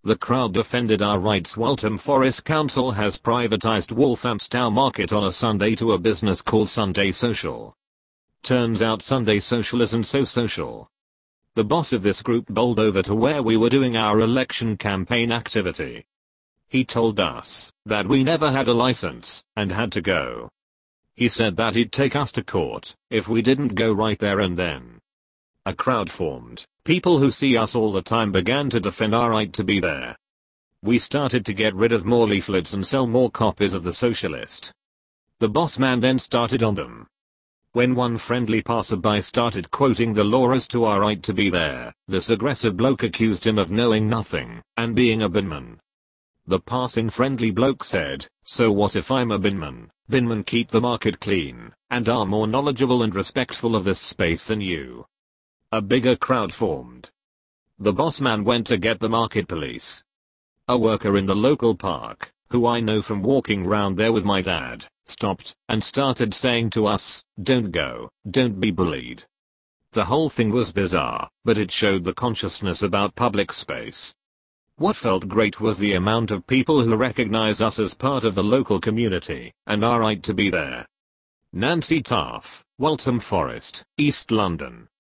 The crowd defended our rights. Waltham Forest Council has privatised Walthamstow Market on a Sunday to a business called Sunday Social. Turns out Sunday Social isn't so social. The boss of this group bowled over to where we were doing our election campaign activity. He told us that we never had a license and had to go. He said that he'd take us to court if we didn't go right there and then. A crowd formed. People who see us all the time began to defend our right to be there. We started to get rid of more leaflets and sell more copies of The Socialist. The boss man then started on them. When one friendly passerby started quoting the law as to our right to be there, this aggressive bloke accused him of knowing nothing and being a binman. The passing friendly bloke said, "So what if I'm a binman? Binmen keep the market clean and are more knowledgeable and respectful of this space than you." A bigger crowd formed. The boss man went to get the market police. A worker in the local park, who I know from walking round there with my dad, stopped and started saying to us, "Don't go, don't be bullied." The whole thing was bizarre, but it showed the consciousness about public space. What felt great was the amount of people who recognize us as part of the local community and our right to be there. Nancy Taff, Waltham Forest, East London.